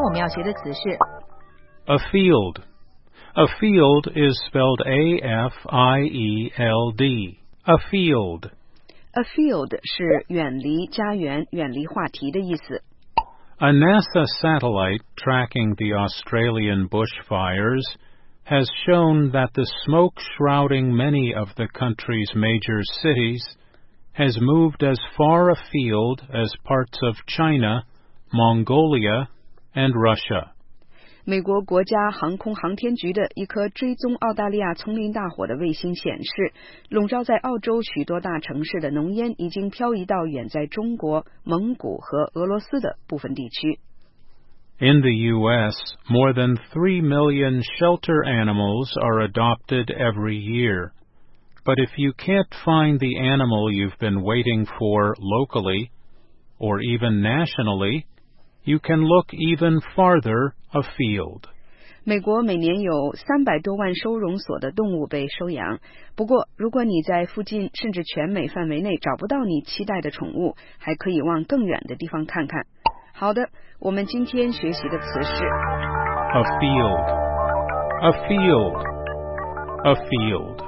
我们要学的词是 A field. A field is spelled A-F-I-E-L-D. A field. A field 是远离家园、远离话题的意思。 A NASA satellite tracking the Australian bushfires has shown that the smoke shrouding many of the country's major cities has moved as far afield as parts of China, Mongolia, and Russia. 美国国家航空航天局的一颗追踪澳大利亚丛林大火的卫星显示，笼罩在澳洲许多大城市的浓烟已经漂移到远在中国、蒙古和俄罗斯的部分地区。 In the U.S., more than 3 million shelter animals are adopted every year. But if you can't find the animal you've been waiting for locally, or even nationally, you can look even farther afield. 美国每年有300多万收容所的动物被收养，不过如果你在附近甚至全美范围内找不到你期待的宠物，还可以往更远的地方看看。好的，我们今天学习的词是 A field. A field. A field.